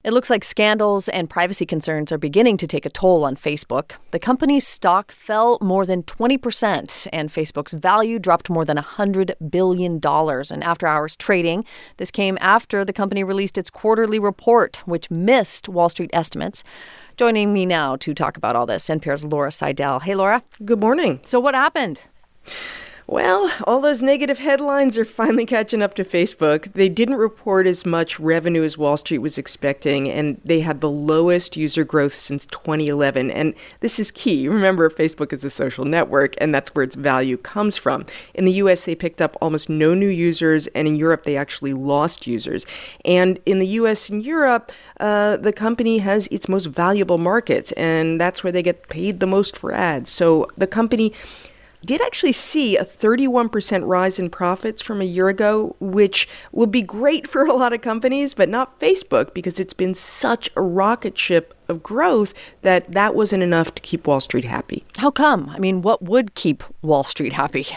It looks like scandals and privacy concerns are beginning to take a toll on Facebook. The company's stock fell more than 20%, and Facebook's value dropped more than $100 billion in after-hours trading. This came after the company released its quarterly report, which missed Wall Street estimates. Joining me now to talk about all this, NPR's Laura Seidel. Hey, Laura. Good morning. So what happened? Well, all those negative headlines are finally catching up to Facebook. They didn't report as much revenue as Wall Street was expecting, and they had the lowest user growth since 2011. And this is key. Remember, Facebook is a social network, and that's where its value comes from. In the U.S., they picked up almost no new users, and in Europe, they actually lost users. And in the U.S. and Europe, the company has its most valuable markets, and that's where they get paid the most for ads. So the company did actually see a 31% rise in profits from a year ago, which would be great for a lot of companies, but not Facebook, because it's been such a rocket ship of growth that wasn't enough to keep Wall Street happy. How come? I mean, what would keep Wall Street happy?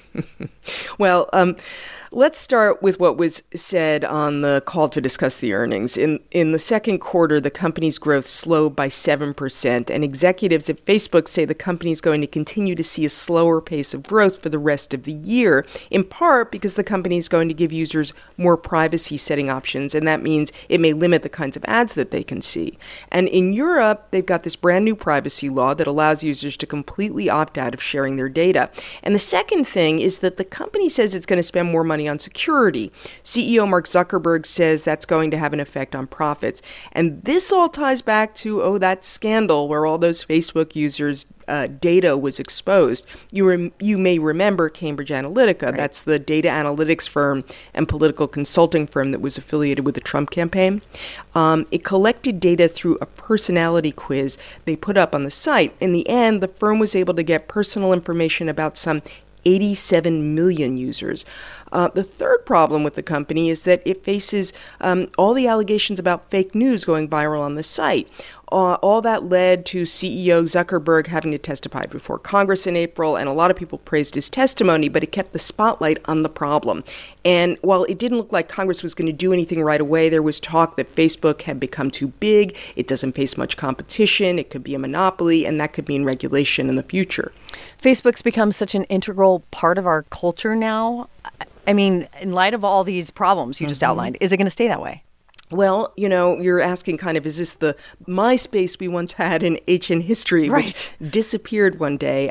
Well, let's start with what was said on the call to discuss the earnings. In the second quarter, the company's growth slowed by 7%, and executives at Facebook say the company is going to continue to see a slower pace of growth for the rest of the year, in part because the company is going to give users more privacy setting options, and that means it may limit the kinds of ads that they can see. And in Europe, they've got this brand new privacy law that allows users to completely opt out of sharing their data. And the second thing is that the company says it's going to spend more money on security. CEO Mark Zuckerberg says that's going to have an effect on profits. And this all ties back to, that scandal where all those Facebook users' data was exposed. You may remember Cambridge Analytica. Right. That's the data analytics firm and political consulting firm that was affiliated with the Trump campaign. It collected data through a personality quiz they put up on the site. In the end, the firm was able to get personal information about some 87 million users. The third problem with the company is that it faces all the allegations about fake news going viral on the site. All that led to CEO Zuckerberg having to testify before Congress in April, and a lot of people praised his testimony, but it kept the spotlight on the problem. And while it didn't look like Congress was going to do anything right away, there was talk that Facebook had become too big, it doesn't face much competition, it could be a monopoly, and that could mean regulation in the future. Facebook's become such an integral part of our culture now. I mean, in light of all these problems you just outlined, is it going to stay that way? Well, you're asking kind of, is this the MySpace we once had in ancient history, right, which disappeared one day?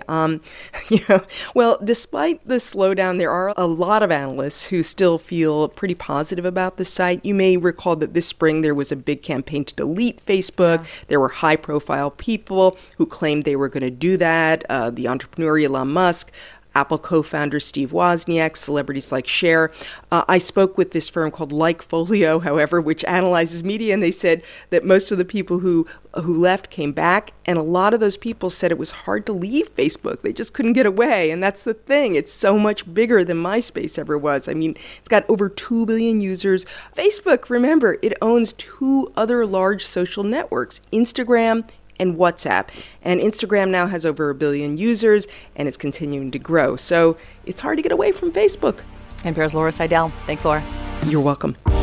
Well, despite the slowdown, there are a lot of analysts who still feel pretty positive about the site. You may recall that this spring there was a big campaign to delete Facebook. Yeah. There were high-profile people who claimed they were going to do that. The entrepreneur Elon Musk, Apple co-founder Steve Wozniak, celebrities like Cher. I spoke with this firm called Likefolio, however, which analyzes media, and they said that most of the people who left came back, and a lot of those people said it was hard to leave Facebook. They just couldn't get away, and that's the thing. It's so much bigger than MySpace ever was. I mean, it's got over 2 billion users. Facebook, remember, it owns 2 other large social networks, Instagram and WhatsApp. And Instagram now has over 1 billion users, and it's continuing to grow. So it's hard to get away from Facebook. NPR's Laura Seidel. Thanks, Laura. You're welcome.